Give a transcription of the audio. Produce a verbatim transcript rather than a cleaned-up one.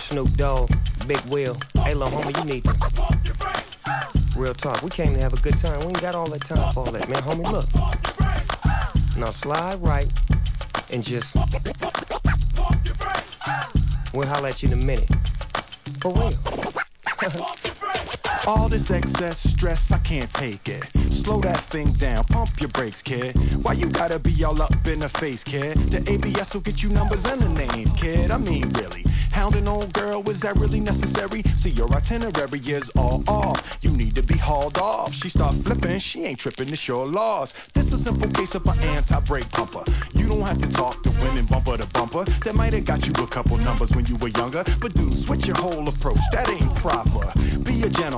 Snoop Dogg, Big Will. Hey, little homie, you need to. Real talk, we came to have a good time. We ain't got all that time for all that, man. Homie, look. Now slide right and just. We'll holler at you in a minute. For real. All this excess stress, I can't take it. Slow that thing down, pump your brakes, kid. Why you gotta be all up in the face, kid? The A B S will get you numbers and a name, kid. I mean, really. Hounding old girl, is that really necessary? See, your itinerary is all off. You need to be hauled off. She start flipping, she ain't tripping to sure laws. This a simple case of an anti-brake pumper. You don't have to talk to women bumper to bumper. That might have got you a couple numbers when you were younger. But dude, switch your whole approach. That ain't proper. Be a gentleman.